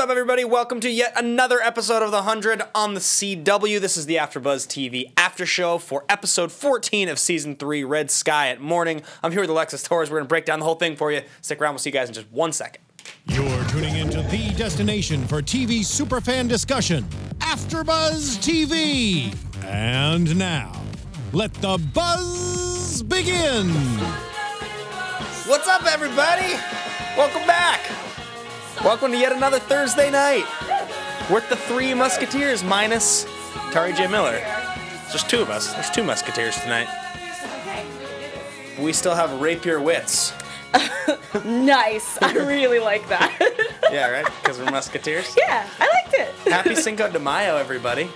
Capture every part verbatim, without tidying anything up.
up, everybody? Welcome to yet another episode of The one hundred on the C W. This is the AfterBuzz T V after show for episode fourteen of season three, Red Sky at Morning. I'm here with Alexis Torres. We're going to break down the whole thing for you. Stick around. We'll see you guys in just one second. You're tuning into the destination for T V superfan discussion, AfterBuzz T V. And now, let the buzz begin. What's up, everybody? Welcome back. Welcome to yet another Thursday night. We're the three Musketeers minus Tari J. Miller. It's just two of us. There's two Musketeers tonight. We still have Rapier Wits. Nice. I really like that. Yeah, right? Because we're Musketeers. Yeah, I liked it. Happy Cinco de Mayo, everybody.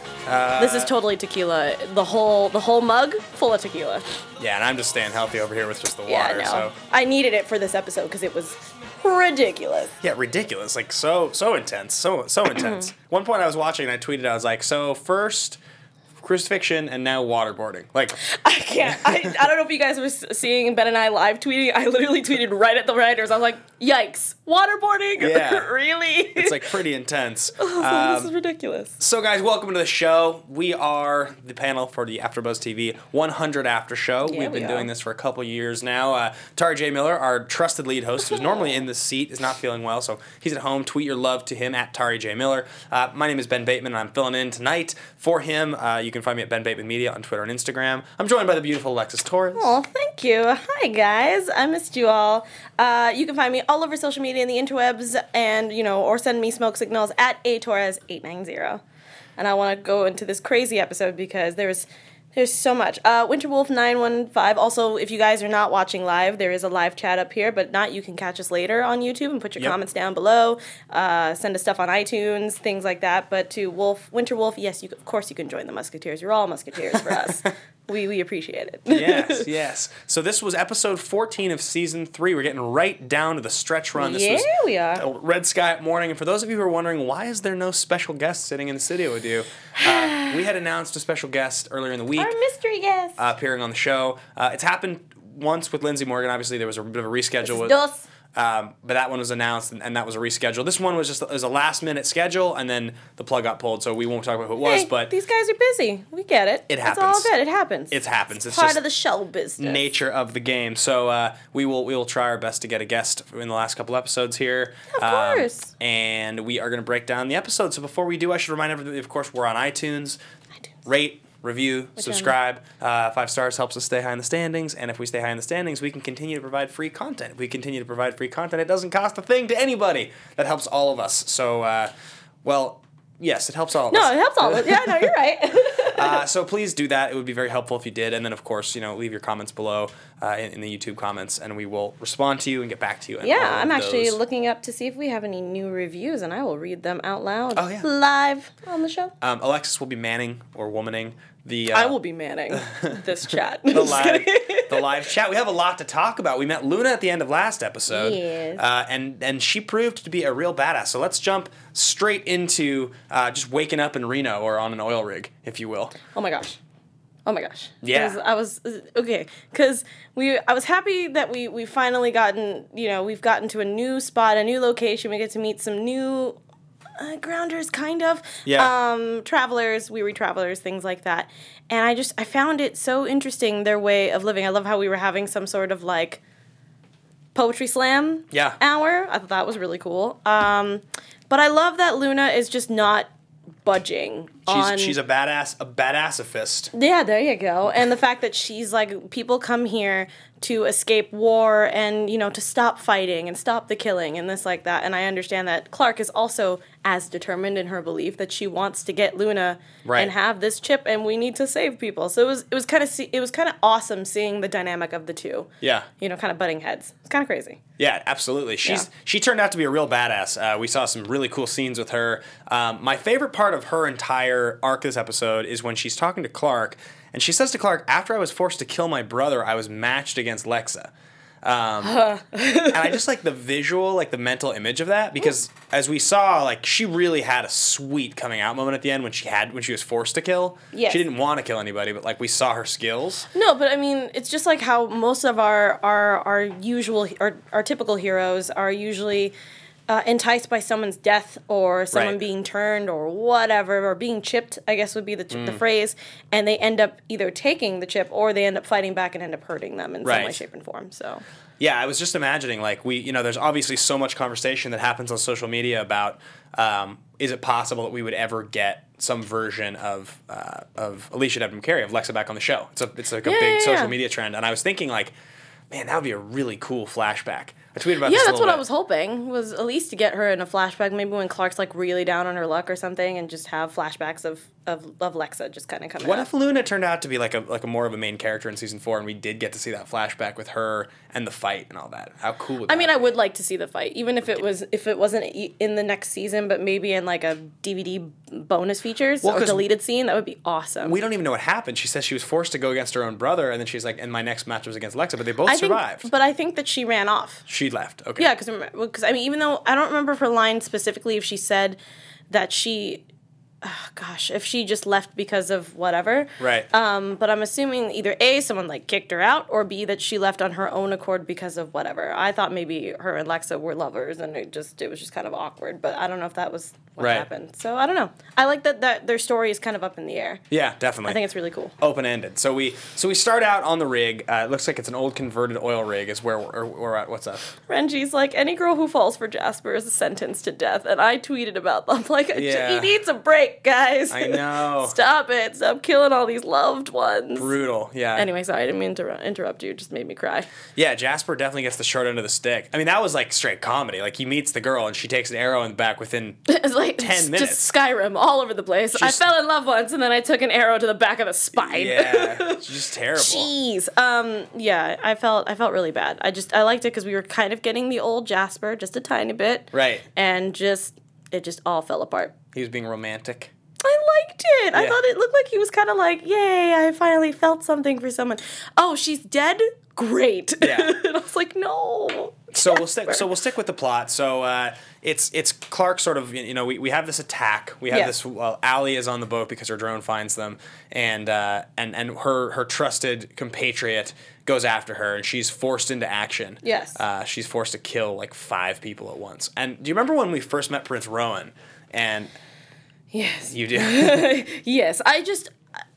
Uh, this is totally tequila. The whole the whole mug full of tequila. Yeah, and I'm just staying healthy over here with just the water. Yeah, no. So I needed it for this episode because it was ridiculous. yeah, ridiculous. Like so so intense. So so intense. One point I was watching and I tweeted, I was like, so first crucifixion and now waterboarding. Like I can't. I, I don't know if you guys were seeing Ben and I live tweeting. I literally tweeted right at the writers. I was like, yikes, waterboarding? Yeah. Really? It's like pretty intense. Oh, Um, this is ridiculous. So, guys, welcome to the show. We are the panel for the AfterBuzz T V one hundred After Show. Yeah, We've been we doing are. this for a couple years now. Uh, Tari J. Miller, our trusted lead host, who's normally in this seat, is not feeling well, so he's at home. Tweet your love to him at Tari J. Miller. Uh, my name is Ben Bateman, and I'm filling in tonight for him. Uh, you can find me at Ben Bateman Media on Twitter and Instagram. I'm joined by the beautiful Alexis Torres. Oh, thank you. Hi, guys. I missed you all. Uh, you can find me all over social media and the interwebs, and, you know, or send me smoke signals at A Torres eight nine zero. And I want to go into this crazy episode because there's there's so much. Uh, Winterwolf nine one five. Also, if you guys are not watching live, there is a live chat up here, but not, you can catch us later on YouTube and put your Yep. comments down below. Uh, send us stuff on iTunes, things like that. But to Wolf, Winterwolf, yes, you of course you can join the Musketeers. You're all Musketeers for us. We we appreciate it. Yes, yes. So this was episode fourteen of season three. We're getting right down to the stretch run. This Yeah, was we are. Red Sky at Morning. And for those of you who are wondering, why is there no special guest sitting in the studio with you? Uh, we had announced a special guest earlier in the week Our mystery guest. uh, appearing on the show. Uh, it's happened once with Lindsay Morgan. Obviously, there was a bit of a reschedule. With, Dos. um, but that one was announced, and, and that was a reschedule. This one was just it was a last minute schedule, and then the plug got pulled. So we won't talk about who it was, Hey, but these guys are busy. We get it. It It's happens. all good. It happens. it happens. It's part just of the show business. nature of the game. So uh, we will we will try our best to get a guest in the last couple episodes here. Of Um, course. and we are going to break down the episode. So before we do, I should remind everybody, of course, we're on iTunes. Rate, review, Which subscribe. Uh, five stars helps us stay high in the standings. And if we stay high in the standings, we can continue to provide free content. If we continue to provide free content, it doesn't cost a thing to anybody. That helps all of us. So, uh, well, yes, it helps all of us. No, it helps all. of Yeah, no, you're right. Uh, so please do that. It would be very helpful if you did. And then, of course, you know, leave your comments below uh, in, in the YouTube comments, and we will respond to you and get back to you. And all yeah, of I'm actually those. looking up to see if we have any new reviews, and I will read them out loud Oh, yeah. live on the show. Um, Alexis will be manning or womaning the. Uh, I will be manning this chat. the Just live, kidding. the live chat. We have a lot to talk about. We met Luna at the end of last episode, Yes. uh, and and she proved to be a real badass. So let's jump straight into uh, just waking up in Reno or on an oil rig, if you will. Oh my gosh. Oh my gosh. Yeah. 'Cause I was okay cuz we I was happy that we we finally gotten, you know, we've gotten to a new spot, a new location. We get to meet some new uh, grounders kind of. Yeah. Um travelers, weary travelers, things like that. And I just I found it so interesting, their way of living. I love how we were having some sort of like poetry slam Yeah. hour. I thought that was really cool. Um but I love that Luna is just not budging She's on she's a badass, a badassifist. yeah, there you go. And the fact that she's like, people come here to escape war and, you know, to stop fighting and stop the killing and this like that. And I understand that Clark is also as determined in her belief that she wants to get Luna Right. and have this chip, and we need to save people. So it was it was kind of see, it was kind of awesome seeing the dynamic of the two. Yeah. You know, kind of butting heads. It's kind of crazy. Yeah, absolutely. She's Yeah. she turned out to be a real badass. Uh, we saw some really cool scenes with her. Um, my favorite part of her entire arc this episode is when she's talking to Clark, and she says to Clark, "After I was forced to kill my brother, I was matched against Lexa." Um, and I just like the visual, like the mental image of that, because as we saw, like she really had a sweet coming out moment at the end when she had when she was forced to kill. Yes. She didn't want to kill anybody, but like we saw her skills. No, but I mean, it's just like how most of our our our usual our, our typical heroes are usually uh, enticed by someone's death or someone Right. being turned or whatever, or being chipped, I guess would be the, ch- Mm. the phrase, and they end up either taking the chip or they end up fighting back and end up hurting them in some way, Right. shape, and form. So, Yeah, I was just imagining, like, we, you know, there's obviously so much conversation that happens on social media about um, is it possible that we would ever get some version of uh, of Alicia Debnam Carey, of Lexa back on the show? It's a it's like a Yeah, big yeah, social yeah. media trend, and I was thinking, like, man, that would be a really cool flashback. I tweeted about yeah, this a that's little what bit. I was hoping, was at least to get her in a flashback, maybe when Clark's, like, really down on her luck or something, and just have flashbacks of, of, of Lexa just kind of coming What up. if Luna turned out to be like a like a more of a main character in season four, and we did get to see that flashback with her and the fight and all that? How cool would that I mean, I be? would like to see the fight, even if it was if it wasn't e- in the next season, but maybe in like a D V D bonus features Well, or 'cause deleted scene. That would be awesome. We don't even know what happened. She says she was forced to go against her own brother, and then she's like, and my next match was against Lexa, but they both I think, survived. but I think that she ran off. She left. Okay. Yeah, because because I mean, even though I don't remember her line specifically, if she said that she, oh gosh, if she just left because of whatever. Right. Um, but I'm assuming either A, someone like kicked her out, or B, that she left on her own accord because of whatever. I thought maybe her and Lexa were lovers, and it just it was just kind of awkward. But I don't know if that was what Right. happened. So I don't know. I like that that their story is kind of up in the air. Yeah, definitely. I think it's really cool. open ended. So we so we start out on the rig. Uh, it looks like it's an old converted oil rig. Is where we're, we're at. What's up? Renji's like, any girl who falls for Jasper is sentenced to death, and I tweeted about them like, Yeah. he needs a break, guys. I know. Stop it. Stop killing all these loved ones. Brutal. Yeah. Anyway, sorry, I didn't mean to inter- interrupt you. It just made me cry. Yeah, Jasper definitely gets the short end of the stick. I mean, that was like straight comedy. Like he meets the girl and she takes an arrow in the back within. It's like ten just, minutes. just Skyrim all over the place. Just- I fell in love once, and then I took an arrow to the back of the spine. Yeah, it's just terrible. Jeez. Um. Yeah, I felt I felt really bad. I just I liked it because we were kind of getting the old Jasper just a tiny bit. Right. And just it just all fell apart. He was being romantic. I liked it. I Yeah. thought it looked like he was kind of like, yay, I finally felt something for someone. Oh, she's dead? Great. Yeah. And I was like, no. So we'll stick. So we'll stick with the plot. So uh, it's it's Clark sort of. You know, we, we have this attack. We have Yeah. this. Well, Allie is on the boat because her drone finds them, and uh, and and her her trusted compatriot goes after her, and she's forced into action. Yes. Uh, she's forced to kill like five people at once. And do you remember when we first met Prince Rowan? And Yes. you do. Yes. I just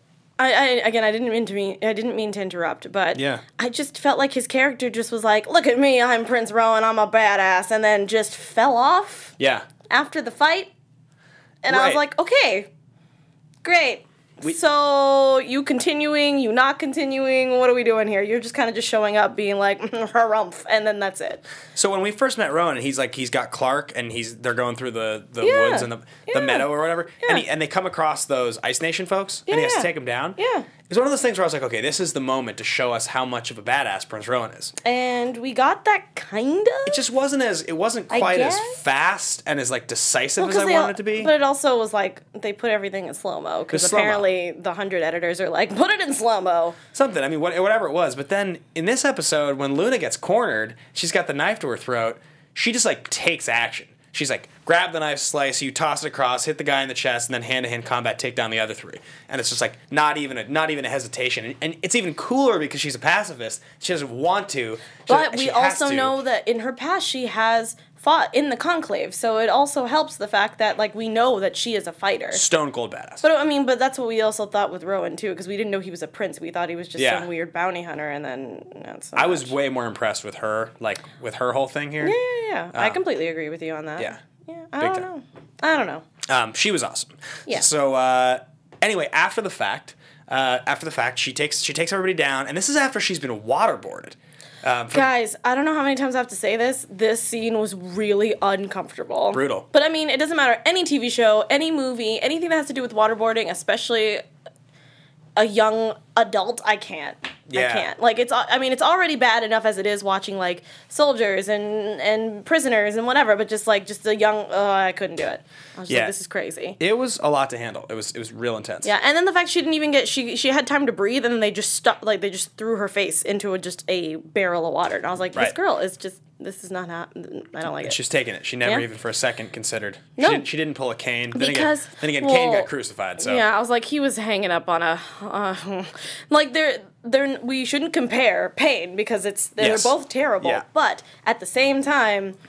I, I again I didn't mean to mean I didn't mean to interrupt, but Yeah. I just felt like his character just was like, look at me, I'm Prince Rowan, I'm a badass, and then just fell off Yeah. after the fight. And I was Right. like, okay, great. We- so you continuing, you not continuing, what are we doing here? You're just kind of just showing up being like, harumph, and then that's it. So when we first met Rowan, he's like he's got Clark, and he's they're going through the, the Yeah. woods and the, the Yeah. meadow or whatever, and he, and they come across those Ice Nation folks, and he has to Yeah. take them down. Yeah. It's one of those things where I was like, okay, this is the moment to show us how much of a badass Prince Rowan is. And we got that kind of. It just wasn't as it wasn't I quite as guess. fast and as like decisive as I they wanted all- it to be. But it also was like, they put everything in slow mo, because It's slow-mo. apparently the hundred editors are like, put it in slow mo. Something. I mean, what, whatever it was. But then in this episode, when Luna gets cornered, she's got the knife to her throat. She just like takes action. She's like, grab the knife, slice, you toss it across, hit the guy in the chest, and then hand to hand combat, take down the other three. And it's just like not even a not even a hesitation. And, and it's even cooler because she's a pacifist. She doesn't want to. She But doesn't- we she has also to. know that in her past she has fought in the Conclave, so it also helps the fact that like we know that she is a fighter. Stone cold badass. But I mean, but that's what we also thought with Rowan too, because we didn't know he was a prince. We thought he was just Yeah. some weird bounty hunter, and then not so I was much. way more impressed with her, like with her whole thing here. Yeah, yeah, yeah. I Um, completely agree with you on that. yeah. yeah. I Big don't time. know. I don't know. Um, she was awesome. Yeah. So uh, anyway, after the fact, uh, after the fact, she takes she takes everybody down, and this is after she's been waterboarded. Um, for- Guys, I don't know how many times I have to say this. This scene was really uncomfortable. Brutal. But I mean, it doesn't matter. Any T V show, any movie, anything that has to do with waterboarding, especially a young adult, I can't. Yeah. I can't. Like it's. al- I mean, it's already bad enough as it is watching like soldiers and and prisoners and whatever. But just like just a young, oh, I couldn't do it. I was just Yeah. like, this is crazy. It was a lot to handle. It was it was real intense. Yeah, and then the fact she didn't even get she she had time to breathe, and then they just stuck like they just threw her face into a, just a barrel of water, and I was like, this Right. girl is just this is not hap- I don't like it. She's taking it. She never Yeah. even for a second considered. She, No. didn't, she didn't pull a cane. Then Because- again, then again, Kane well, got crucified. So Yeah, I was like, he was hanging up on a, uh, like they're they're we shouldn't compare pain because it's they're Yes. both terrible, Yeah. but at the same time,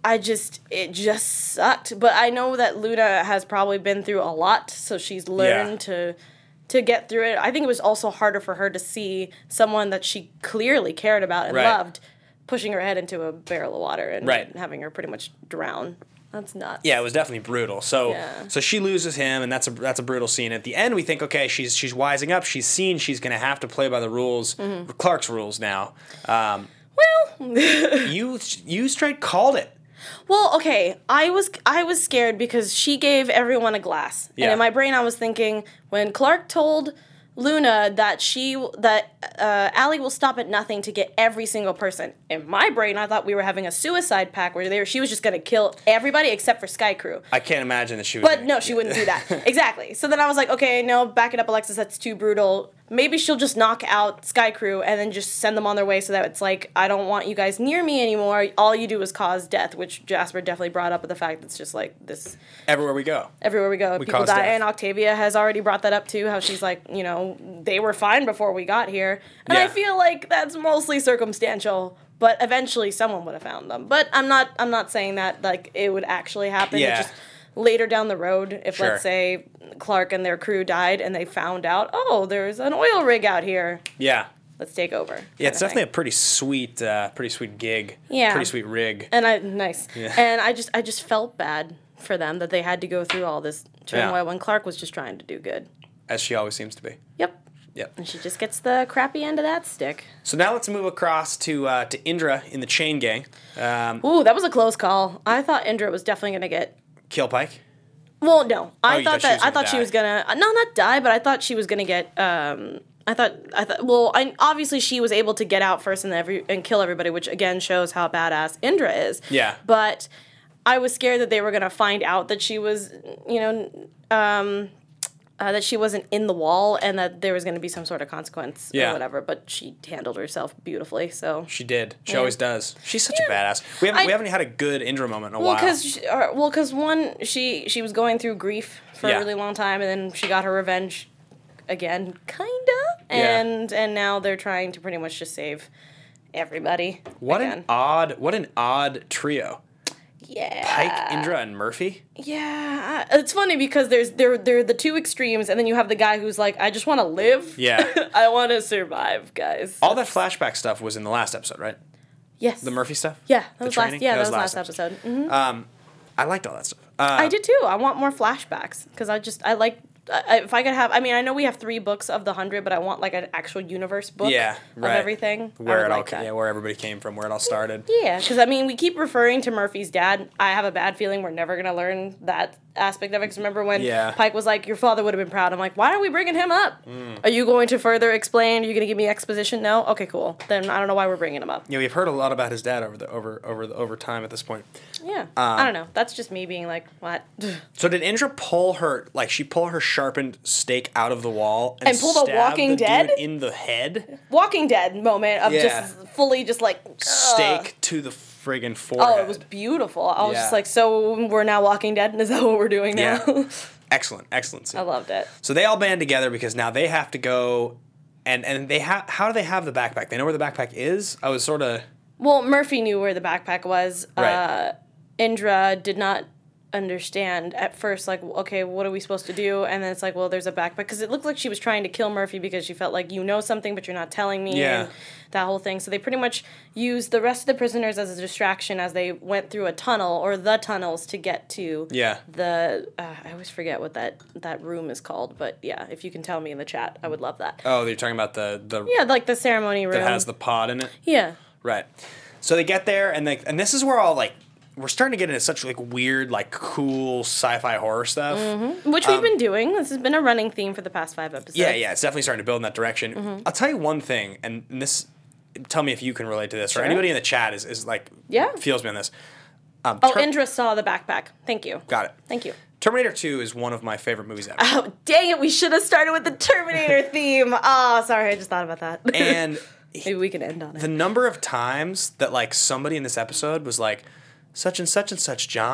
I just, it just sucked. But I know that Luna has probably been through a lot, so she's learned Yeah. to to get through it. I think it was also harder for her to see someone that she clearly cared about and Right. loved pushing her head into a barrel of water and Right. having her pretty much drown. That's nuts. Yeah, it was definitely brutal. So Yeah. so she loses him, and that's a that's a brutal scene. At the end, we think, okay, she's she's wising up. She's seen she's going to have to play by the rules, Mm-hmm. Clark's rules now. Um, Well, you you straight called it. well, okay. I was I was scared because she gave everyone a glass, Yeah. and in my brain I was thinking when Clark told Luna that she that uh, Allie will stop at nothing to get every single person. In my brain, I thought we were having a suicide pact where they were, she was just gonna kill everybody except for Sky Crew. I can't imagine that she would. But no, she wouldn't do that. Exactly. So then I was like, okay, no, back it up, Alexis. That's too brutal. Maybe she'll just knock out Sky Crew and then just send them on their way so that it's like, I don't want you guys near me anymore. All you do is cause death, which Jasper definitely brought up with the fact that it's just like this Everywhere we go. everywhere we go, people cause die. death. And Octavia has already brought that up too, how she's like, you know, they were fine before we got here. And I Yeah. feel like that's mostly circumstantial. But eventually someone would have found them. But I'm not I'm not saying that like it would actually happen. It Yeah. just later down the road, if Sure. let's say Clark and their crew died and they found out, oh, there's an oil rig out here. Yeah. Let's take over. Yeah, it's definitely a pretty sweet, uh, pretty sweet gig. Yeah. Pretty sweet rig. And I nice. Yeah. And I just I just felt bad for them that they had to go through all this turmoil Yeah. when Clark was just trying to do good. As she always seems to be. Yep. Yep. And she just gets the crappy end of that stick. So now let's move across to uh, to Indra in the Chain Gang. Um, Ooh, that was a close call. I thought Indra was definitely gonna get. Kill Pike. Well, no, I Oh, you thought thought she that was I gonna thought she die. was gonna uh, no, not die, but I thought she was gonna get. Um, I thought I thought well, I obviously she was able to get out first and every and kill everybody, which again shows how badass Indra is. Yeah. But I was scared that they were gonna find out that she was, you know, um, uh, that she wasn't in the wall and that there was going to be some sort of consequence Yeah. or whatever. But she handled herself beautifully. So She did. She Yeah. always does. She's such a Yeah. badass. We haven't I- we haven't had a good Indra moment in a well, while. because well, because one she she was going through grief for Yeah. a really long time, and then she got her revenge again, kinda, Yeah. and and now they're trying to pretty much just save everybody. What again. an odd what an odd trio. yeah Pike, Indra, and Murphy. Yeah, it's funny because there's they're they're the two extremes, and then you have the guy who's like, I just want to live. Yeah. I want to survive, guys. All that flashback stuff was in the last episode, right? Yes. The Murphy stuff? Yeah, that The was training? last. Yeah, That that was was last last episode. Mhm. Um, I liked all that stuff. Uh, I did too. I want more flashbacks because I just I like. I, if I could have, I mean, I know we have three books of the hundred, but I want like an actual universe book. Yeah, right. Of everything. I Where would it all like ca- that. yeah, where everybody came from, where it all started. Yeah, because I mean, we keep referring to Murphy's dad. I have a bad feeling we're never gonna learn that aspect of it. Because remember when Yeah. Pike was like, "Your father would have been proud." I'm like, "Why are we bringing him up? Mm. Are you going to further explain? Are you gonna give me exposition? No. Okay, cool. Then I don't know why we're bringing him up. Yeah, we've heard a lot about his dad over the over over the over time at this point. Yeah, Um, I don't know. That's just me being like, what? So did Indra pull her like she pull her sharpened stake out of the wall and, And pull the stab Walking the Dead? dude in the head? Walking Dead moment of Yeah. just fully just like ugh. Stake to the friggin' forehead. Oh, it was beautiful. I was Yeah. just like, so we're now Walking Dead, and is that what we're doing now? Yeah. Excellent, excellent. scene. I loved it. So they all band together because now they have to go, and and they have. How do they have the backpack? They know where the backpack is. I was sort of Well, Murphy knew where the backpack was. Right. Uh, Indra did not understand at first, like, okay, what are we supposed to do? And then it's like, well, there's a backpack. Because it looked like she was trying to kill Murphy because she felt like, you know something, but you're not telling me. Yeah. And that whole thing. So they pretty much used the rest of the prisoners as a distraction as they went through a tunnel or the tunnels to get to yeah. the, uh, I always forget what that, that room is called. But yeah, if you can tell me in the chat, I would love that. Oh, you're talking about the the Yeah, like the ceremony room. that has the pod in it. yeah. Right. So they get there, and they and this is where all like we're starting to get into such like weird, like cool sci-fi horror stuff. Which we've been doing. This has been a running theme for the past five episodes. Um, Yeah, yeah, it's definitely starting to build in that direction. I'll tell you one thing, and this, tell me if you can relate to this, or Sure. anybody in the chat is, is like, Yeah. feels me on this. Um, Oh, Ter- Indra saw the backpack. Thank you. Got it. Thank you. Terminator two is one of my favorite movies ever. Oh, dang it. We should have started with the Terminator theme. Oh, sorry. I just thought about that. And Maybe we can end on it. the number of times that like somebody in this episode was like, such and such and such John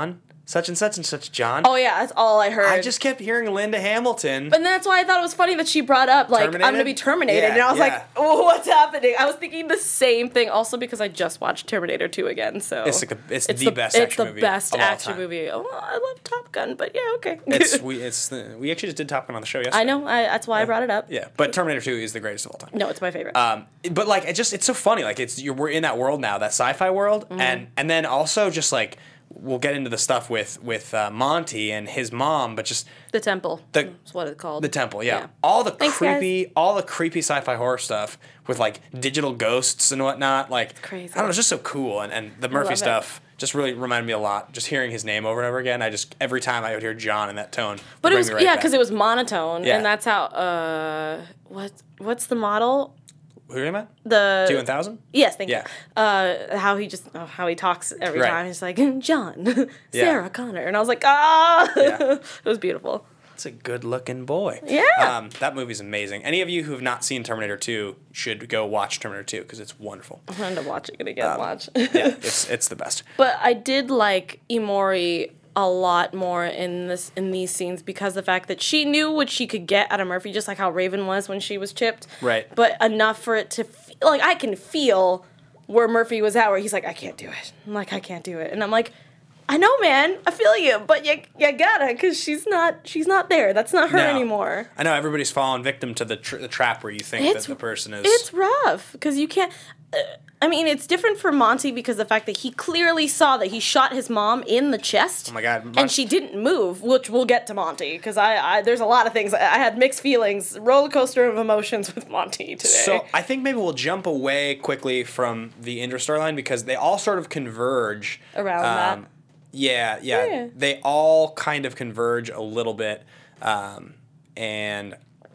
such and such and such, John. Oh yeah, that's all I heard. I just kept hearing Linda Hamilton. And that's why I thought it was funny that she brought up, like, Terminated? I'm going to be terminated. Yeah, and I was yeah. like, oh, what's happening? I was thinking the same thing, also because I just watched Terminator two again, so. It's, like the, it's, it's the, the best action movie. It's the best of all action time. movie. Oh, I love Top Gun, but yeah, okay. It's we it's the, we actually just did Top Gun on the show yesterday. I know, I, that's why yeah. I brought it up. Yeah, but Terminator two is the greatest of all time. No, it's my favorite. Um, but like it just it's so funny. Like it's you're, we're in that world now, that sci-fi world, Mm-hmm. and and then also just like we'll get into the stuff with with uh, Monty and his mom, but just the Temple. the- That's what it's called. the temple, yeah. Yeah. All the Thanks, creepy, all the creepy sci-fi horror stuff with like digital ghosts and whatnot. Like crazy. I don't know, it's just so cool. And and the Murphy love it. stuff just really reminded me a lot. Just hearing his name over and over again, I just every time I would hear John in that tone. But would it bring was, me right yeah, back. because it was monotone, Yeah. and that's how, uh, what, what's the model? Who are you about? The Two and thousand. Yes, thank Yeah. you. Uh, how he just oh, how he talks every Right. time. He's like John, Yeah. Sarah Connor, and I was like, ah, Yeah. it was beautiful. It's a good-looking boy. Yeah. Um, that movie's amazing. Any of you who have not seen Terminator two should go watch Terminator two because it's wonderful. I'm gonna watch it again. watch. Yeah, it's it's the best. But I did like Imori a lot more in this in these scenes because the fact that she knew what she could get out of Murphy, just like how Raven was when she was chipped. Right. But enough for it to feel, like I can feel where Murphy was at, where he's like, I can't do it. I'm like, I can't do it, and I'm like, I know, man, I feel you, but you you gotta, because she's not she's not there. That's not her No. anymore. I know everybody's fallen victim to the, tr- the trap where you think It's- that the person is. It's rough because you can't. Uh, I mean, it's different for Monty because the fact that he clearly saw that he shot his mom in the chest. Oh my God, And Mon- she didn't move, which we'll get to Monty because I, I there's a lot of things I I had mixed feelings, roller coaster of emotions with Monty today. So I think maybe we'll jump away quickly from the Indra storyline because they all sort of converge Around that. Yeah, yeah, Yeah. They all kind of converge a little bit, um, and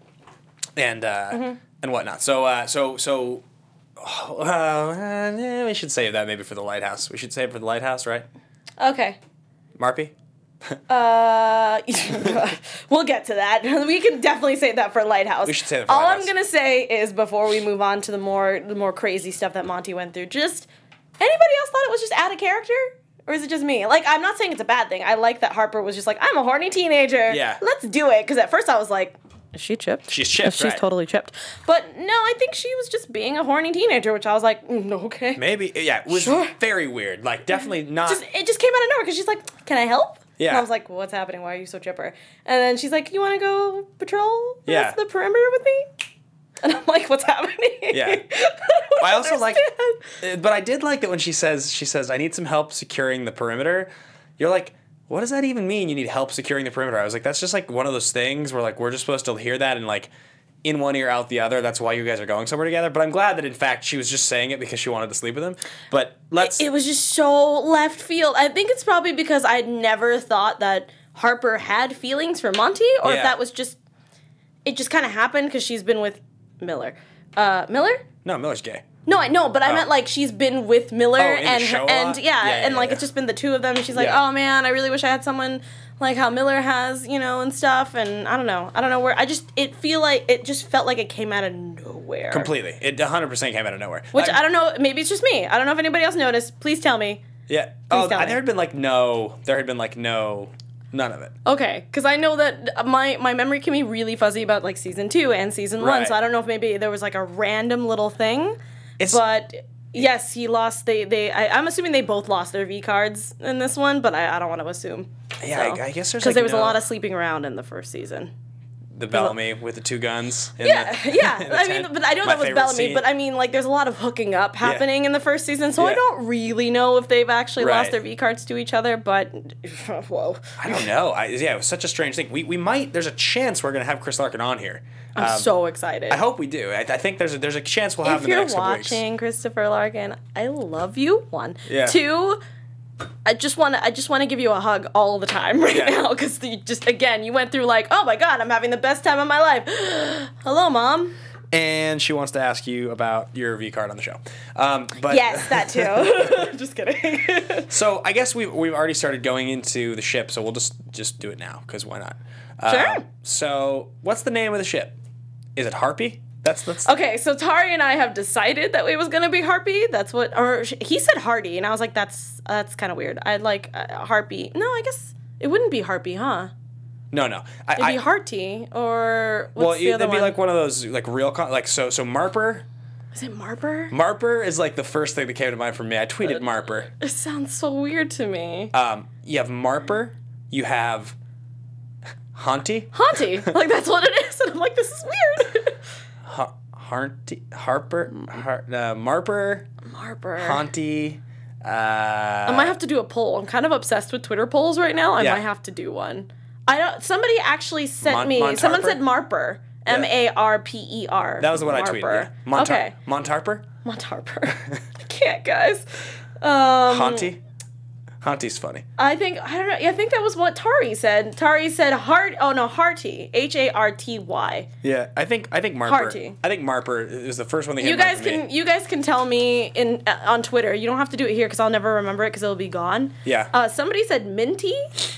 and uh, Mm-hmm. and whatnot. So uh, so so. Oh, uh, eh, we should save that maybe for the lighthouse. We should save it for the lighthouse, right? Okay. Marpy? Uh, we'll get to that. We can definitely say that for Lighthouse. We should say that for All Lighthouse. I'm gonna say is before we move on to the more the more crazy stuff that Monty went through. Just anybody else thought it was just out of character, or is it just me? Like, I'm not saying it's a bad thing. I like that Harper was just like, I'm a horny teenager. Yeah. Let's do it. Because at first I was like, is she chipped? She's chipped, She's right. totally chipped. But no, I think she was just being a horny teenager, which I was like, mm, okay. Maybe, yeah, it was Sure. very weird. Like, definitely not. Just it just came out of nowhere because she's like, "Can I help?" Yeah. And I was like, "What's happening? Why are you so chipper?" And then she's like, "You want to go patrol the Yeah. rest of the perimeter with me?" And I'm like, "What's happening?" Yeah. I, don't I also like, understand. uh, but I did like that when she says, she says, I need some help securing the perimeter. You're like, what does that even mean? You need help securing the perimeter. I was like, that's just like one of those things where like we're just supposed to hear that and like in one ear out the other. That's why you guys are going somewhere together. But I'm glad that in fact she was just saying it because she wanted to sleep with him. But let's. It was just so left field. I think it's probably because I'd never thought that Harper had feelings for Monty, or Yeah. if that was just it just kind of happened because she's been with Miller. Uh, Miller? no, Miller's gay. No, I know, but I Oh. meant like she's been with Miller Oh, in the and show a and lot? yeah, Yeah, yeah, and like yeah. it's just been the two of them. She's like, Yeah. oh man, I really wish I had someone like how Miller has, you know, and stuff. And I don't know, I don't know where. I just it feel like it just felt like it came out of nowhere. Completely. It one hundred percent came out of nowhere. Which Like, I don't know. Maybe it's just me. I don't know if anybody else noticed. Please tell me. Yeah. Oh, tell there me. had been like no. There had been like no. None of it. Okay, because I know that my my memory can be really fuzzy about like season two and season one, Right. so I don't know if maybe there was like a random little thing. It's But yes, he lost. They they. I, I'm assuming they both lost their V cards in this one, but I, I don't want to assume. yeah. I, I guess there's because like there was no, a lot of sleeping around in the first season. the Bellamy with the two guns. In Yeah, the, yeah. in the I mean, tent. but I know My that was favorite Bellamy. scene. But I mean, like, there's a lot of hooking up happening in the first season, so I Yeah. don't really know if they've actually Right. lost their V cards to each other. But whoa, I don't know. I, yeah, it was such a strange thing. We we might. There's a chance we're gonna have Chris Larkin on here. I'm Um, so excited. I hope we do. I, I think there's a there's a chance we'll have If him in the you're next couple weeks. watching Christopher Larkin, I love you. One, Yeah. two. I just want to. I just want to give you a hug all the time right Yeah. now because you just again you went through like, oh my god, I'm having the best time of my life. Hello, mom. And she wants to ask you about your V card on the show. Um, but Yes, that too. Just kidding. So I guess we've we've already started going into the ship, so we'll just just do it now because why not? Sure. Um, so what's the name of the ship? Is it Harpy? That's that's Okay, so Tari and I have decided that it was gonna be Harpy. That's what, or sh- he said Hardy, and I was like, that's that's kind of weird. I'd like uh, Harpy. No, I guess it wouldn't be Harpy, huh? no no. I, It'd I, be Hearty, or what's well, the other it'd be one? like one of those like real con- like so so Marper. Is it Marper? Marper is like the first thing that came to mind for me. I tweeted Marper. It sounds so weird to me. Um, you have Marper. You have Haunty. Haunty, like that's what it is, and I'm like, this is weird. Ha- Haunty. Harper. Har- uh, Marper. Marper. Haunty. Uh, I might have to do a poll. I'm kind of obsessed with Twitter polls right now. I Yeah. might have to do one. I don't. Somebody actually sent Mon- me. Montarper? Someone said Marper. M A R P E R. That was the one I tweeted. Yeah. Montar- Okay. Montarper. Montarper. I can't, guys. Um, Haunty. Haunty's funny. I think I don't know. I think that was what Tari said. Tari said Hart. Oh no, Hearty. H A R T Y. Yeah, I think I think Marper. Hearty. I think Marper is the first one that came You to mind guys for me. can you guys can tell me in uh, on Twitter. You don't have to do it here because I'll never remember it because it'll be gone. Yeah. Uh, somebody said Minty.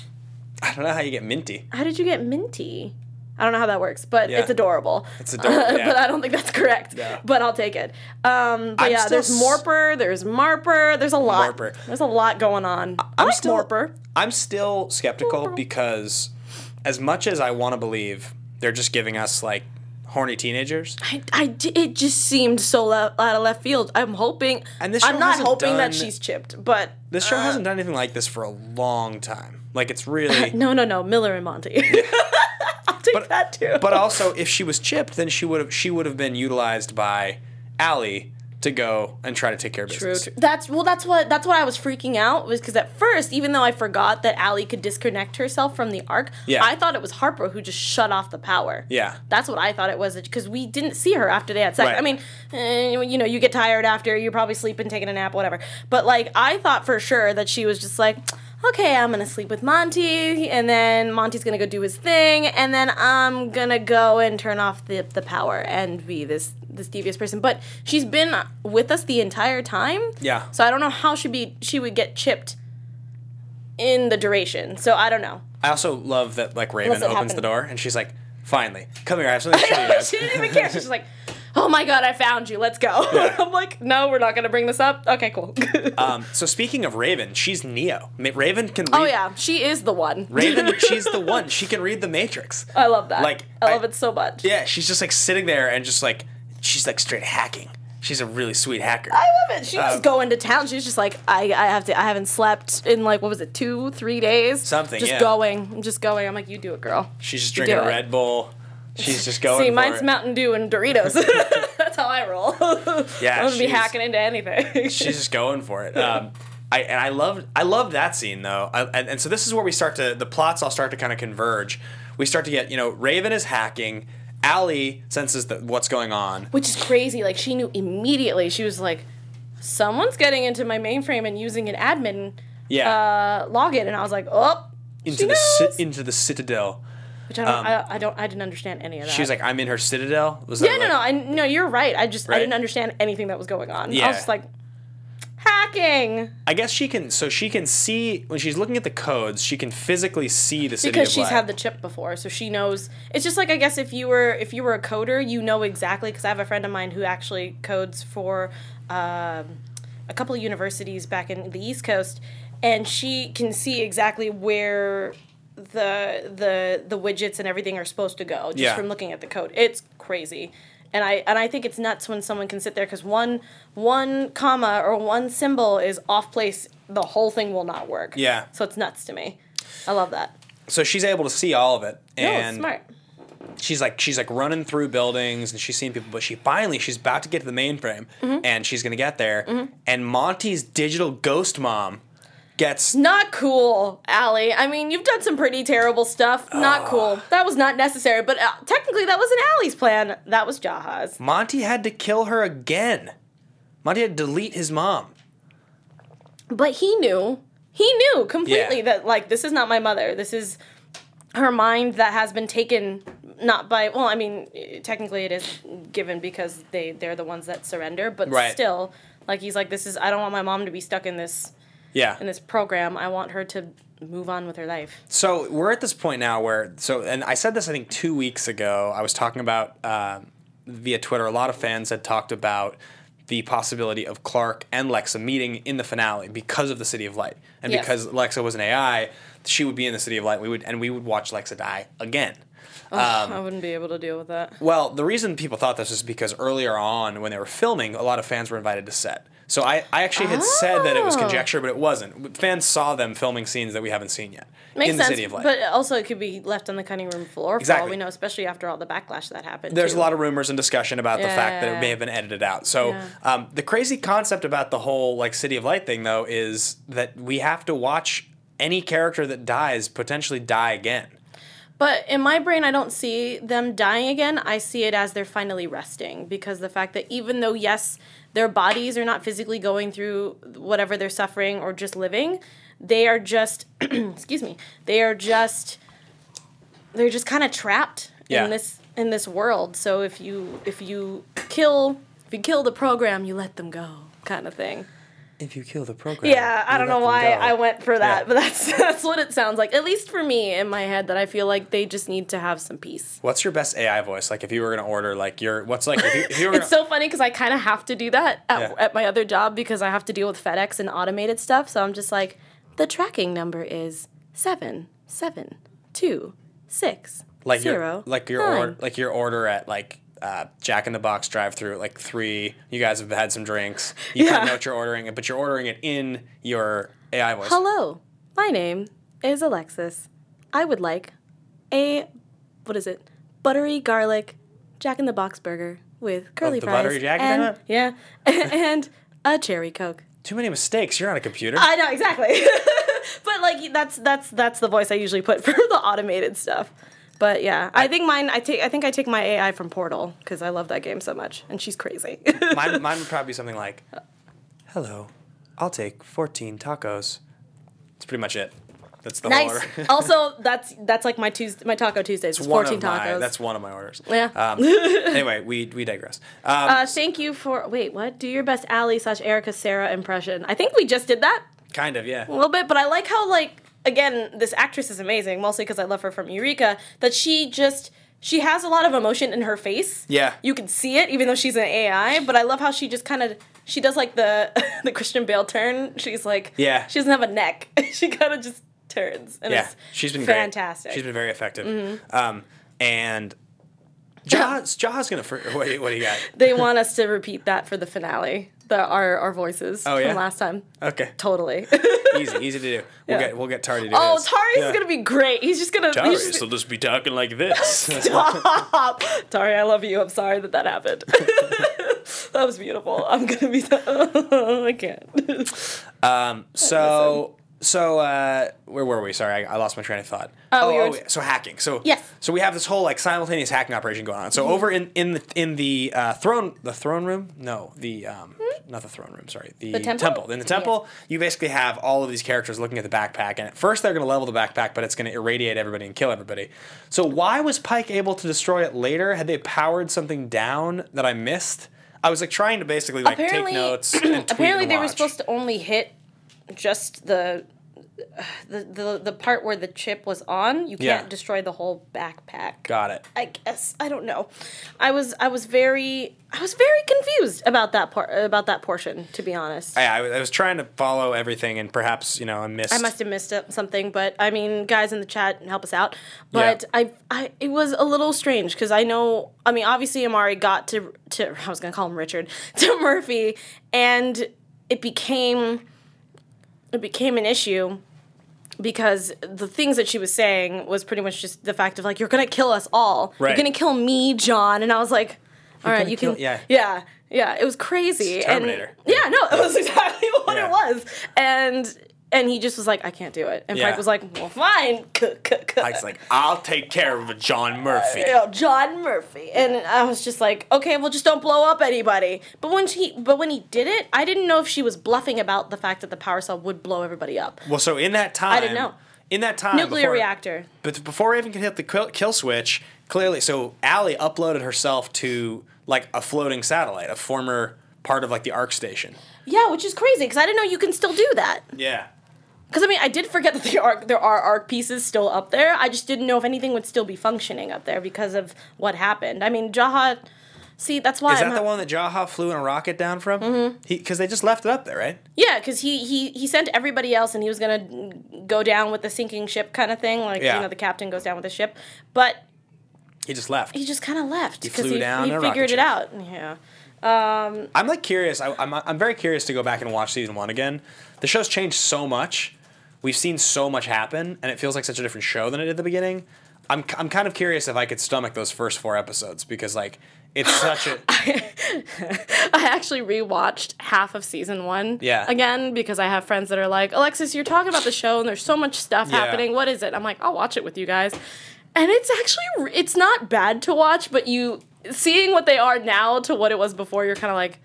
I don't know how you get minty. How did you get Minty? I don't know how that works, but Yeah. it's adorable. It's adorable, yeah. But I don't think that's correct. Yeah. But I'll take it. Um, but I'm yeah, still there's s- Morper, there's Marper, there's a lot. Morper. There's a lot going on. I I'm like still, Morper. I'm still skeptical Morper. because as much as I want to believe they're just giving us like horny teenagers. I, I d- it just seemed so le- out of left field. I'm hoping. And this show I'm not hasn't hoping that done- she's chipped, but This show uh, hasn't done anything like this for a long time. Like it's really No, no, no. Miller and Monty. I'll take that too. But also, if she was chipped, then she would have she would have been utilized by Allie to go and try to take care of True, business. true. That's well. That's what. That's what I was freaking out was because at first, even though I forgot that Allie could disconnect herself from the arc, Yeah. I thought it was Harper who just shut off the power. Yeah. That's what I thought it was because we didn't see her after they had sex. Right. I mean, eh, you know, you get tired after, you're probably sleeping, taking a nap, whatever. But like, I thought for sure that she was just like, okay, I'm gonna sleep with Monty, and then Monty's gonna go do his thing, and then I'm gonna go and turn off the the power and be this this devious person. But she's been with us the entire time. Yeah. So I don't know how she be she would get chipped in the duration. So I don't know. I also love that like Raven Unless it opens the happened. door and she's like, "Finally, come here. I have something to show you guys." She didn't even care. She's just like, oh my god, I found you. Let's go. Yeah. I'm like, no, we're not gonna bring this up. Okay, cool. Um, so speaking of Raven, she's Neo. Ma- Raven can read. oh yeah, she is the one. Raven, she's the one. She can read the Matrix. I love that. Like, I love I- it so much. Yeah, she's just like sitting there and just like she's like straight hacking. She's a really sweet hacker. I love it. She was Um, going to town. She was just like, I, I have to. I haven't slept in like what was it, two, three days. Something, Just yeah. going. I'm just going. I'm like, you do it, girl. She's just You drinking do a it. Red Bull. She's just going. See, for mine's it. Mountain Dew and Doritos. That's how I roll. Yeah, I'm gonna be she's- hacking into anything. She's just going for it. Um, I and I love I love that scene though, I, and, and so this is where we start to the plots all start to kind of converge. We start to get you know Raven is hacking. Allie senses that what's going on. Which is crazy. Like she knew immediately. She was like, someone's getting into my mainframe and using an admin Yeah, uh, login, and I was like, oh. into she the knows. ci- into the Citadel. Which I don't, um, I, I don't, I didn't understand any of that. She was like, "I'm in her Citadel." Was that yeah, no, like- no, I no, you're right. I just, Right. I didn't understand anything that was going on. I Yeah. was just like, hacking. I guess she can. So she can see when she's looking at the codes. She can physically see the city Because of she's light. had the chip before, so she knows. It's just like I guess if you were if you were a coder, you know exactly. Because I have a friend of mine who actually codes for um, a couple of universities back in the East Coast, and she can see exactly where the the the widgets and everything are supposed to go just Yeah. from looking at the code. It's crazy. And I and I think it's nuts when someone can sit there because one one comma or one symbol is off place, the whole thing will not work. Yeah. So it's nuts to me. I love that. So she's able to see all of it, No, and smart. she's like she's like running through buildings and she's seeing people, but she finally she's about to get to the mainframe Mm-hmm. and she's gonna get there, and Monty's digital ghost mom gets Not cool, Allie. I mean, you've done some pretty terrible stuff. Not cool. That was not necessary, but uh, technically that wasn't Allie's plan. That was Jaha's. Monty had to kill her again. Monty had to delete his mom. But he knew. He knew completely Yeah. that, like, this is not my mother. This is her mind that has been taken not by, well, I mean, eh, technically it is given because they, they're the ones that surrender, but Right. still, like, he's like, this is, I don't want my mom to be stuck in this, Yeah. in this program. I want her to move on with her life. So we're at this point now where so and I said this I think two weeks ago. I was talking about um, via Twitter, a lot of fans had talked about the possibility of Clark and Lexa meeting in the finale because of the City of Light. And Yes. because Lexa was an A I, she would be in the City of Light, we would and we would watch Lexa die again. Oh, Um, I wouldn't be able to deal with that. Well, the reason people thought this is because earlier on, when they were filming, a lot of fans were invited to set. So I, I actually had said that it was Oh. conjecture, but it wasn't. Fans saw them filming scenes that we haven't seen yet Makes in the sense, City of Light. but also it could be left on the cutting room floor for all Exactly. we know, especially after all the backlash that happened. There's too. a lot of rumors and discussion about the fact that it may Yeah. have been edited out. So Yeah. um, the crazy concept about the whole like City of Light thing, though, is that we have to watch any character that dies potentially die again. But in my brain, I don't see them dying again. I see it as they're finally resting because the fact that even though, yes, their bodies are not physically going through whatever they're suffering or just living, they are just, excuse me, they are just, they're just kind of trapped Yeah. in this in this world. So if you if you kill if you kill the program, you let them go, kind of thing. If you kill the program, Yeah, I you don't let know them why go. I went for that, Yeah. but that's that's what it sounds like. At least for me in my head, that I feel like they just need to have some peace. What's your best A I voice? Like if you were gonna order like your what's like if you, if you were It's gonna, so funny because I kind of have to do that at, Yeah. at my other job because I have to deal with FedEx and automated stuff. So I'm just like, the tracking number is seven seven two six like zero your like your nine. order like your order at like uh, Jack in the Box drive through at like three. You guys have had some drinks. You kind Yeah. of know what you're ordering, but you're ordering it in your A I voice. Hello, my name is Alexis. I would like a, what is it, buttery garlic Jack in the Box burger with curly the fries. buttery Jack you're and, talking Yeah, and a cherry Coke. Too many mistakes. You're on a computer. I know, exactly. But like that's that's that's the voice I usually put for the automated stuff. But yeah, I think mine. I take. I think I take my A I from Portal because I love that game so much, and she's crazy. mine, mine would probably be something like, "Hello, I'll take fourteen tacos." That's pretty much it. That's the whole Nice. order. Also, that's that's like my Tuesday, my Taco Tuesdays. It's One fourteen of my- tacos. that's one of my orders. Yeah. Um, anyway, we we digress. Um, Uh, thank you for wait. What? Do your best Allie slash Erica Sarah impression. I think we just did that kind of, yeah. a little bit, but I like how like again this actress is amazing. Mostly because I love her from Eureka. That she just. She has a lot of emotion in her face. Yeah. You can see it, even though she's an A I. But I love how she just kind of she does like the the Christian Bale turn. She's like, Yeah. She doesn't have a neck. She kind of just turns. And Yeah, it's she's been fantastic. Great. She's been very effective. Um, and Jaws, Jaws gonna. Fr- what, do you, what do you got? They want us to repeat that for the finale. The our our voices Oh, yeah? from last time. Okay, Totally. easy, easy to do. We'll Yeah. get we'll get Tari to do Oh, his. Tari's Yeah. gonna be great. He's just gonna. Tari, he's just, so just be talking like this. Stop, Tari. I love you. I'm sorry that that happened. That was beautiful. I'm gonna be. So, I can't. Um, so so uh, where were we? Sorry, I, I lost my train of thought. Oh, oh, we were- oh, yeah, so hacking. So Yes. Mm-hmm. So we have this whole like simultaneous hacking operation going on. So over in in the in the uh, throne the throne room. No, the um, not the throne room. Sorry, the, Hmm? The temple? In the temple, you basically have all of these characters looking at the backpack, and at first they're going to level the backpack, but it's going to irradiate everybody and kill everybody. So why was Pike able to destroy it later? Had they powered something down that I missed? I was like trying to basically like Apparently- take notes and tweet Apparently, and they were watch. supposed to only hit just the. The, the the part where the chip was on, you can't Yeah. destroy the whole backpack. Got it. I guess I don't know. I was I was very I was very confused about that part about that portion. To be honest, Yeah, I, I was trying to follow everything, and perhaps you know I missed. I must have missed it- something. But I mean, guys in the chat, help us out. But Yeah. I I it was a little strange because I know I mean obviously Amari got to to I was gonna call him Richard to Murphy, and it became it became an issue. Because the things that she was saying was pretty much just the fact of like, you're gonna kill us all. Right. You're gonna kill me, John. And I was like, all right, gonna you kill- can. yeah. yeah, yeah. It was crazy. It's Terminator. And, yeah, no, it was exactly what Yeah. it was. And and he just was like, I can't do it. And Yeah. Pike was like, well, fine. Pike's like, I'll take care of John Murphy. You know, John Murphy, and I was just like, okay, well, just don't blow up anybody. But when she, but when he did it, I didn't know if she was bluffing about the fact that the power cell would blow everybody up. Well, so in that time, I didn't know. In that time, Nuclear before, reactor. But before I even could hit the kill, kill switch, clearly, so Allie uploaded herself to like a floating satellite, a former part of like the Arc station. Yeah, which is crazy because I didn't know you can still do that. Yeah. Because I mean, I did forget that there are there are arc pieces still up there. I just didn't know if anything would still be functioning up there because of what happened. I mean, Jaha, See, that's why Is I'm that the not- one that Jaha flew in a rocket down from? Mm-hmm. Because they just left it up there, right? Yeah, because he, he he sent everybody else, and he was gonna go down with the sinking ship kind of thing, like Yeah. you know the captain goes down with the ship, but He just left. he just kind of left He because flew he, down he in a figured rocket it out. Yeah. Um, I'm like curious. I, I'm I'm very curious to go back and watch season one again. The show's changed so much. We've seen so much happen, and it feels like such a different show than it did at the beginning. I'm I'm kind of curious if I could stomach those first four episodes because like it's such a I actually rewatched half of season one Yeah. again because I have friends that are like, Alexis, you're talking about the show and there's so much stuff Yeah. happening. What is it? I'm like, I'll watch it with you guys. And it's actually, it's not bad to watch, but you, seeing what they are now to what it was before, you're kind of like,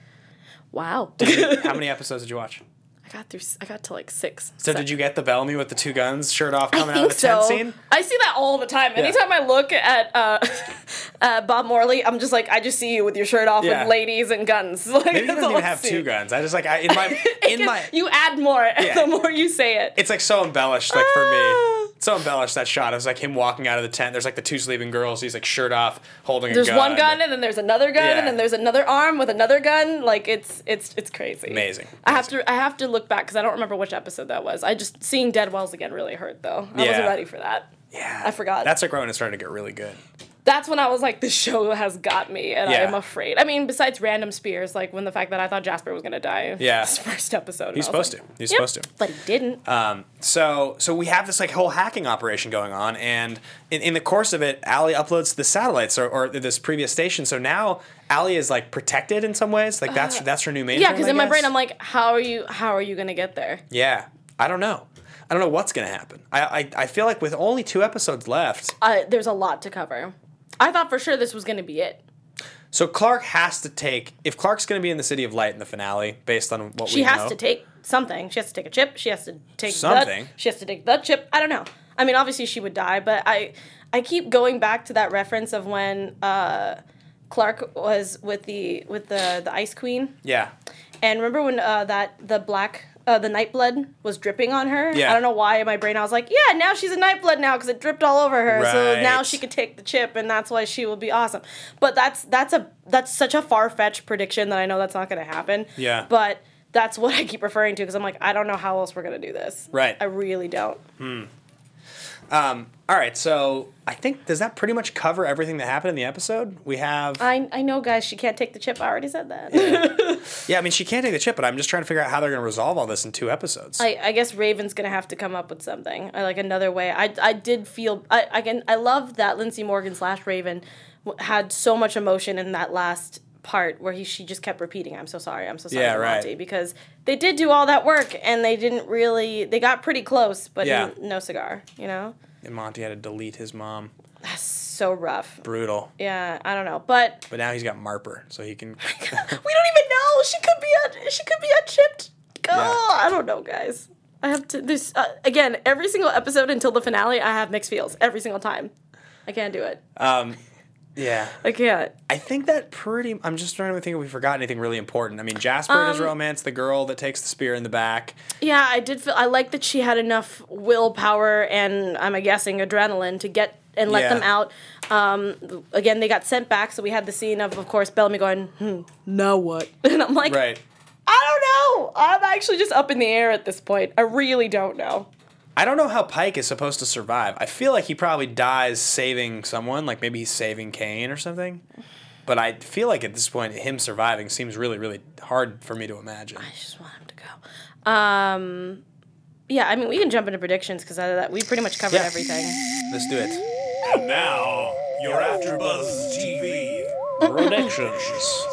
wow. How many episodes did you watch? I got through, I got to like six. So did you get the Bellamy with the two guns, shirt off, I coming out of think the tent so. scene? I see that all the time. Yeah. Anytime I look at uh, uh, Bob Morley, I'm just like, I just see you with your shirt off Yeah. with ladies and guns. Like, Maybe he that's doesn't all even I have see. two guns. I just like I, in my in my You add more Yeah. the more you say it. it's like so embellished like for Ah. me. It's so embellished that shot. It was like him walking out of the tent. There's like the two sleeping girls. He's like shirt off, holding There's a gun. one gun and then there's another gun Yeah. and then there's another arm with another gun. Like it's it's it's crazy. Amazing. I have to I have to look back because I don't remember which episode that was. I just seeing Dead Wells again really hurt though. I Yeah. wasn't ready for that. Yeah, I forgot. That's like when it's starting to get really good. That's when I was like, this show has got me, and I Yeah. am afraid. I mean, besides random spears, like when the fact that I thought Jasper was gonna die in Yeah. this first episode. He's and I was supposed like, to. He's "Yep," supposed to. but he didn't. Um, so so we have this like whole hacking operation going on, and in, in the course of it, Allie uploads to the satellites or, or this previous station. So now Allie is like protected in some ways. Like that's that's her new mainframe. yeah, because I in my guess. brain, I'm like, how are you? How are you gonna get there? Yeah, I don't know. I don't know what's gonna happen. I I, I feel like with only two episodes left, Uh, there's a lot to cover. I thought for sure this was gonna be it. so Clark has to take if Clark's gonna be in the City of Light in the finale, based on what She we has know. to take something. She has to take a chip. She has to take Something. The, she has to take the chip. I don't know. I mean, obviously she would die, but I I keep going back to that reference of when uh, Clark was with the with the the Ice Queen. Yeah. And remember when uh, that the black uh, the Nightblood was dripping on her? Yeah. I don't know why in my brain I was like, yeah, now she's a Nightblood now because it dripped all over her. So now Right. she could take the chip, and that's why she will be awesome. But that's that's a that's such a far fetched prediction that I know that's not going to happen. Yeah. But that's what I keep referring to because I'm like, I don't know how else we're gonna do this. Right. I really don't. Um, all right, so I think does that pretty much cover everything that happened in the episode? We have I I know, guys. She can't take the chip. I already said that. yeah, I mean she can't take the chip, but I'm just trying to figure out how they're going to resolve all this in two episodes. I, I guess Raven's gonna have to come up with something. I like another way. I, I did feel I I can I love that Lindsay Morgan slash Raven w- had so much emotion in that last part where he she just kept repeating, "I'm so sorry, I'm so sorry, Yeah, right. Monty," because they did do all that work and they didn't really they got pretty close, but Yeah. n- no cigar. You know, and Monty had to delete his mom. that's so rough. Brutal. Yeah, I don't know, but But now he's got Marper, so he can. we don't even know. She could be a she could be a chipped. Oh, Yeah. I don't know, guys. I have to. This uh, again. Every single episode until the finale, I have mixed feels every single time. I can't do it. Um, yeah, I can't. I think that pretty. I'm just trying to think if we forgot anything really important. I mean, Jasper and his Um, romance, the girl that takes the spear in the back. Yeah, I did feel. I like that she had enough willpower and I'm guessing adrenaline to get and let Yeah. them out. Um, again, they got sent back, so we had the scene of, of course, Bellamy going, "Hmm, now what?" And I'm like, Right. I don't know. I'm actually just up in the air at this point. I really don't know. I don't know how Pike is supposed to survive. I feel like he probably dies saving someone, like maybe he's saving Kane or something. But I feel like at this point, him surviving seems really, really hard for me to imagine. I just want him to go. Um, yeah, I mean, we can jump into predictions because we pretty much covered Yeah. everything. Let's do it. And now, your AfterBuzz T V predictions.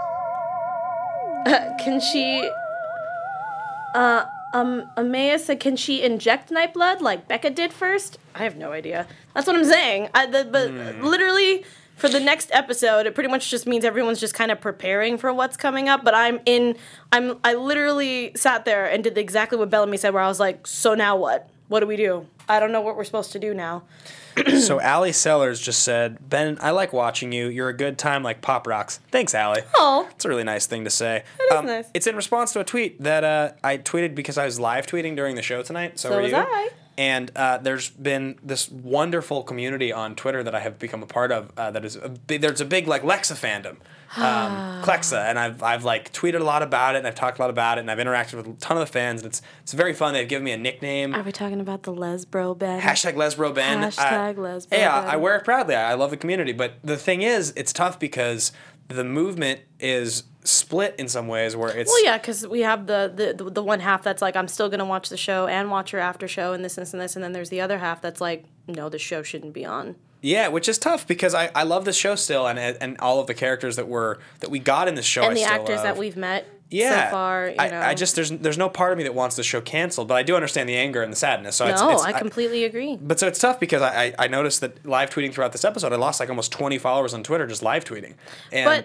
Can she... Uh, um, Amaya said, can she inject Nightblood like Becca did first? I have no idea. That's what I'm saying. I, the, but literally, for the next episode, it pretty much just means everyone's just kind of preparing for what's coming up. But I'm in... I'm. I literally sat there and did exactly what Bellamy said, where I was like, so now what? What do we do? I don't know what we're supposed to do now. So Allie Sellers just said, Ben, I like watching you. You're a good time like Pop Rocks. Thanks, Allie. Oh. It's a really nice thing to say. That is nice. It's in response to a tweet that uh, I tweeted because I was live tweeting during the show tonight. So, So were was you? I. And uh, there's been this wonderful community on Twitter that I have become a part of. Uh, that is a big, there's a big like Lexa fandom, um, Clexa, and I've I've like tweeted a lot about it, and I've talked a lot about it, and I've interacted with a ton of the fans, and it's it's very fun. They've given me a nickname. Are we talking about the Lesbro Ben? Hashtag Lesbro Ben. Hashtag uh, Lesbro Yeah, Ben. I wear it proudly. I, I love the community, but the thing is, it's tough because the movement is split in some ways where it's Well, yeah, because we have the, the the one half that's like, I'm still going to watch the show and watch your after show and this and this and this, and then there's the other half that's like, no, the show shouldn't be on. Yeah, which is tough because I, I love this show still, and and all of the characters that were that we got in this show. And I the still actors love. that we've met yeah. so far, you I, know. I just there's there's no part of me that wants the show canceled, but I do understand the anger and the sadness. So it's, No, it's, I completely agree. But so it's tough because I, I I noticed that live tweeting throughout this episode, I lost like almost twenty followers on Twitter just live tweeting. And But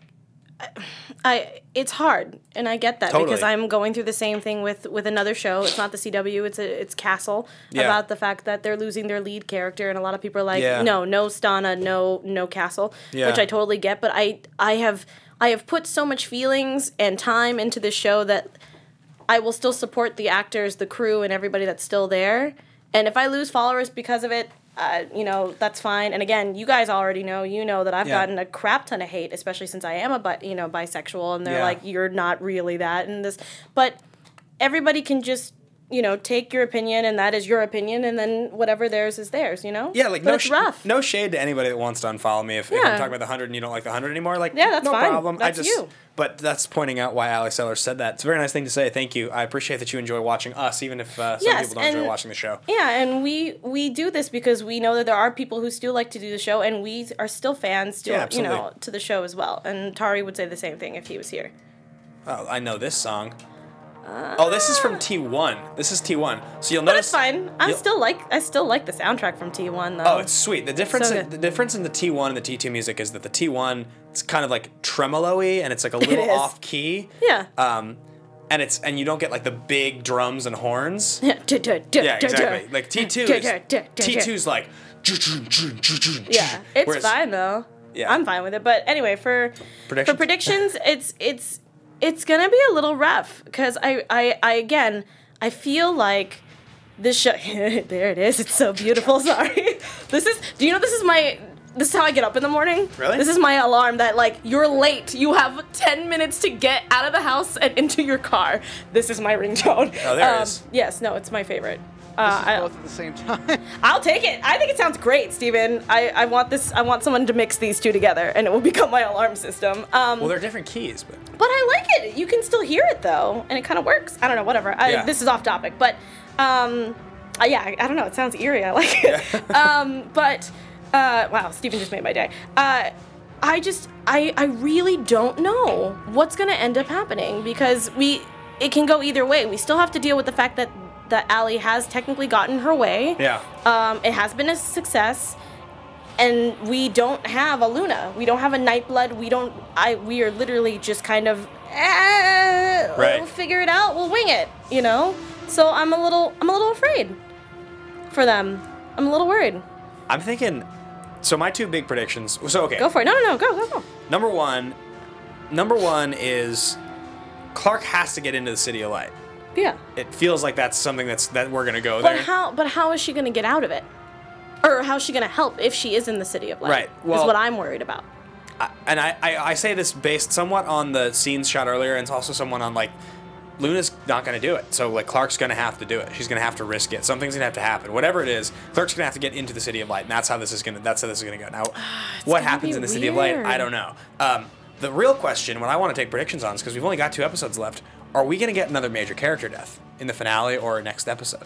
I it's hard, and I get that Totally. because I'm going through the same thing with, with another show. It's not the C W, it's a, it's Castle, Yeah. about the fact that they're losing their lead character, and a lot of people are like, Yeah. no, no Stana, no no Castle, Yeah. which I totally get. But I I have I have put so much feelings and time into this show that I will still support the actors, the crew, and everybody that's still there. And if I lose followers because of it, uh, you know, that's fine. And again, you guys already know, you know that I've Yeah. gotten a crap ton of hate, especially since I am a bi- you know bisexual, and they're Yeah. like, you're not really that and this. But everybody can just, you know, take your opinion, and that is your opinion, and then whatever theirs is theirs, you know? Yeah, like but no, it's sh- rough. no shade to anybody that wants to unfollow me. If, if I'm Yeah. talking about the hundred and you don't like the hundred anymore, like Yeah, that's no fine. problem. That's I just, you. But that's pointing out why Ali Sellers said that. It's a very nice thing to say. Thank you. I appreciate that you enjoy watching us, even if uh, some Yes, people don't enjoy and- watching the show. Yeah, and we we do this because we know that there are people who still like to do the show, and we are still fans to Yeah, you know absolutely. to the show as well. And Tari would say the same thing if he was here. Oh, I know this song. oh, this is from T one. This is T one. So you'll But notice. it's fine. I you'll- still like I still like the soundtrack from T one though. Oh, it's sweet. The difference, So in, good. the difference in the T one and the T two music is that the T one it's kind of like tremolo-y and it's like a little is. off key. yeah. Um, and it's and you don't get like the big drums and horns. yeah, Yeah, exactly. Like T two is T two's like. Yeah, it's Whereas- fine though. Yeah. I'm fine with it. But anyway, for Predictions? for predictions, it's it's it's gonna be a little rough because I, I I again I feel like this show. There it is. It's so beautiful. Sorry. This is. Do you know this is my. This is how I get up in the morning. Really? This is my alarm that, like, you're late. You have ten minutes to get out of the house and into your car. This is my ringtone. Oh, there it um, is. Yes, no, it's my favorite. Uh, I, Both at the same time. I'll take it. I think it sounds great, Steven. I, I want this. I want someone to mix these two together, and it will become my alarm system. Um, Well, they're different keys, but but I like it. You can still hear it though, and it kind of works. I don't know. Whatever. I, Yeah. This is off topic, but um, uh, yeah, I, I don't know. It sounds eerie. I like it. um, but uh, wow, Steven just made my day. Uh, I just, I, I really don't know what's gonna end up happening because we, it can go either way. We still have to deal with the fact that that Allie has technically gotten her way. yeah. Um, it has been a success, and we don't have a Luna. We don't have a Nightblood. We don't. I. We are literally just kind of. Eh, Right. We'll figure it out. We'll wing it. You know. So I'm a little. I'm a little afraid for them. I'm a little worried. I'm thinking. So my two big predictions. So okay. Go for it. No, no, no. Go, go, go. Number one. Number one is Clark has to get into the City of Light. Yeah. It feels like that's something that's that we're gonna go But there. how? But how is she gonna get out of it? Or how's she gonna help if she is in the City of Light? Right, well- is what I'm worried about. I, and I, I, I say this based somewhat on the scenes shot earlier, and it's also somewhat on like Luna's not going to do it. So like Clark's going to have to do it. She's going to have to risk it. Something's going to have to happen. Whatever it is, Clark's going to have to get into the City of Light, and that's how this is going to. That's how this is going to go. Now, what gonna happens be in the City of Light, weird. I don't know. Um, the real question, what I want to take predictions on, is because we've only got two episodes left. Are we going to get another major character death in the finale or next episode?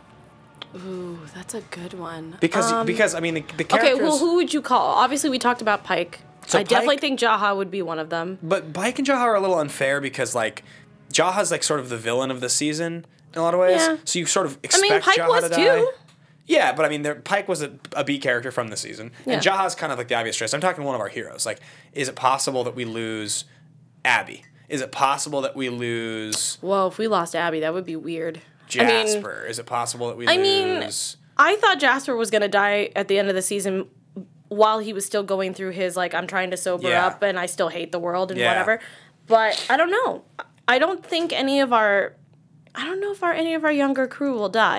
Ooh, that's a good one. Because Um, because I mean the, the Okay, characters. well, who would you call? Obviously, we talked about Pike. So I definitely Pike- think Jaha would be one of them. But Pike and Jaha are a little unfair because like Jaha's like sort of the villain of the season in a lot of ways. Yeah. So you sort of I expect mean, Pike Jaha was to die. too. Yeah, but I mean, there, Pike was a, a B character from the season, and Yeah. Jaha's kind of like the obvious choice. I'm talking one of our heroes. Like, is it possible that we lose Abby? Is it possible that we lose Whoa, if we lost Abby, that would be weird. I mean, Jasper? is it possible that we I lose? mean, I thought Jasper was gonna die at the end of the season while he was still going through his like I'm trying to sober Yeah. up and I still hate the world and Yeah. whatever. But I don't know. I don't think any of our I don't know if our any of our younger crew will die.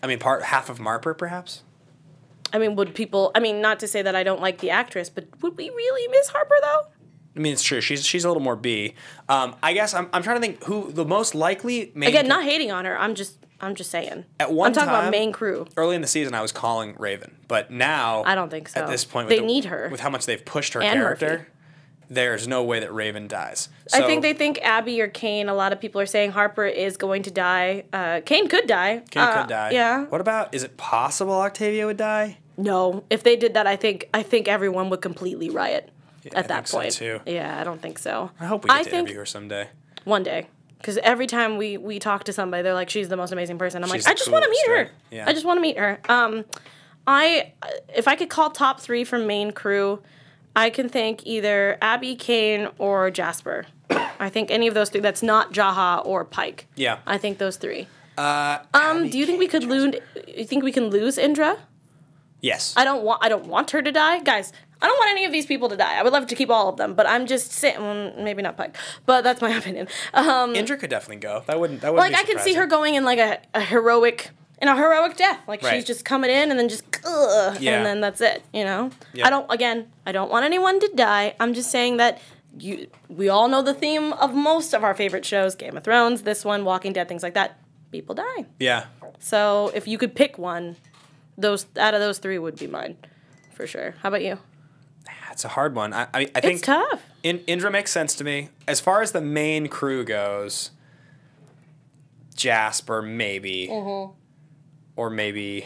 I mean, part half of Marper, perhaps? I mean, would people... I mean, not to say that I don't like the actress, but would we really miss Harper, though? I mean, it's true. She's she's a little more B. Um, I guess I'm I'm trying to think who the most likely main... Again, not hating on her. I'm just I'm just saying. At one I'm talking time, about main crew. Early in the season, I was calling Raven. But now... I don't think so. At this point... With they the, need her. With how much they've pushed her And character, Murphy. there's no way that Raven dies. So, I think they think Abby or Kane. A lot of people are saying Harper is going to die. Uh, Kane could die. Kane uh, could die. Yeah. What about... Is it possible Octavia would die? No. If they did that, I think I think everyone would completely riot Yeah, at I that think point. so, too. Yeah, I don't think so. I hope we get I to think interview her someday. one day. Because every time we, we talk to somebody, they're like, she's the most amazing person. I'm She's like, I the just want to meet coolest, her. right? Yeah. I just want to meet her. Um, I if I could call top three from main crew, I can think either Abby, Kane, or Jasper. I think any of those three. That's not Jaha or Pike. Yeah. I think those three. Uh, Um, Abby do you think we could lose? You think we can lose Indra? Yes. I don't want. I don't want her to die, guys. I don't want any of these people to die. I would love to keep all of them, but I'm just saying. Well, maybe not Pike, but that's my opinion. Um, Indra could definitely go. That wouldn't. That wouldn't like be I could see her surprising. going in like a, a heroic, in a heroic death. Like Right. she's just coming in and then just, ugh, Yeah. and then that's it. You know. Yep. I don't. Again, I don't want anyone to die. I'm just saying that. You, we all know the theme of most of our favorite shows: Game of Thrones, this one, Walking Dead, things like that. People die. Yeah. So if you could pick one, those out of those three would be mine, for sure. How about you? It's a hard one. I I, I think It's tough. In, Indra makes sense to me. As far as the main crew goes, Jasper maybe, Mm-hmm. or maybe.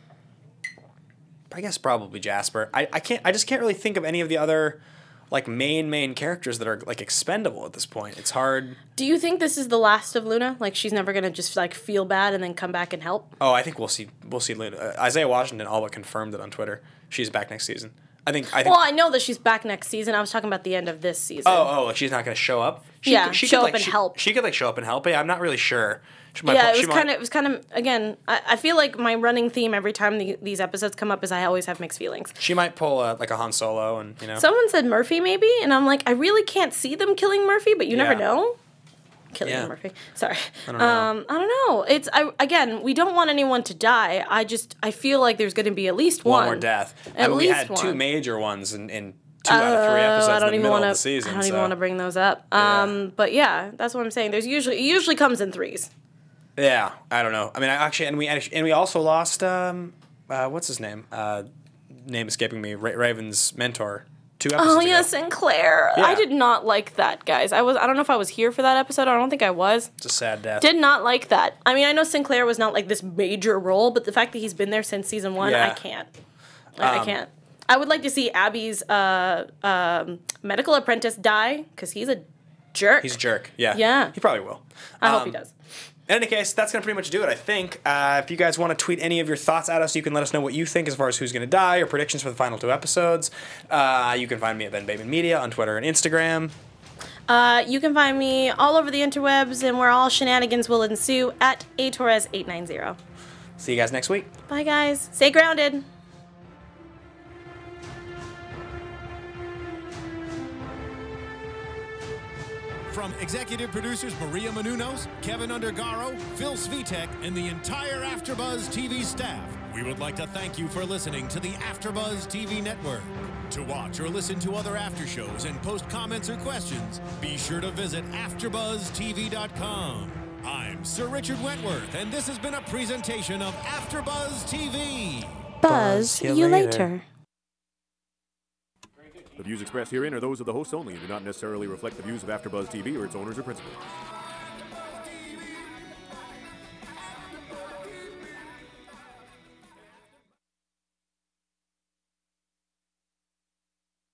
I guess probably Jasper. I, I can't. I just can't really think of any of the other, like main main characters that are like expendable at this point. It's hard. Do you think this is the last of Luna? Like she's never gonna just like feel bad and then come back and help? Oh, I think we'll see. We'll see later. Uh, Isaiah Washington all but confirmed it on Twitter. She's back next season. I think. I think. Well, I know that she's back next season. I was talking about the end of this season. Oh, oh, like she's not going to show up. She Yeah, could, she show could, up like, and she, help. She could like show up and help. Yeah, I'm not really sure. She might yeah, pull- it she was might- kind of. It was kind of. Again, I, I feel like my running theme every time the, these episodes come up is I always have mixed feelings. She might pull uh, like a Han Solo, and you know. Someone said Murphy maybe, and I'm like, I really can't see them killing Murphy, but you never Yeah. know. Killing Yeah. Murphy. Sorry. I don't know. Um, I don't know. It's I again, we don't want anyone to die. I just I feel like there's going to be at least one one. more death. At I mean, least we had one. two major ones in, in two out of three Oh, episodes I don't in the even middle want of the to. season. I don't so. even want to bring those up. Um, but yeah, that's what I'm saying. There's usually it usually comes in threes. Yeah, I don't know. I mean, I actually, and we and we also lost. Um, uh, what's his name? Uh, name escaping me. Ra- Raven's mentor. Two episodes Oh ago. yeah, Sinclair. Yeah. I did not like that, guys. I was. I don't know if I was here for that episode. I don't think I was. It's a sad death. Did not like that. I mean, I know Sinclair was not like this major role, but the fact that he's been there since season one, Yeah. I can't. I, I Um, can't. I would like to see Abby's uh, um, medical apprentice die because he's a jerk. He's a jerk. Yeah. Yeah. He probably will. I hope Um, he does. In any case, that's going to pretty much do it, I think. Uh, if you guys want to tweet any of your thoughts at us, you can let us know what you think as far as who's going to die or predictions for the final two episodes. Uh, you can find me at Ben Bateman Media on Twitter and Instagram. Uh, you can find me all over the interwebs and where all shenanigans will ensue at A Torres eight nine zero. See you guys next week. Bye, guys. Stay grounded. From executive producers Maria Menounos, Kevin Undergaro, Phil Svitek, and the entire AfterBuzz T V staff, we would like to thank you for listening to the AfterBuzz T V network. To watch or listen to other after shows and post comments or questions, be sure to visit after buzz T V dot com. I'm Sir Richard Wentworth, and this has been a presentation of AfterBuzz T V. Buzz you you later. later. The views expressed herein are those of the hosts only and do not necessarily reflect the views of AfterBuzz T V or its owners or principals.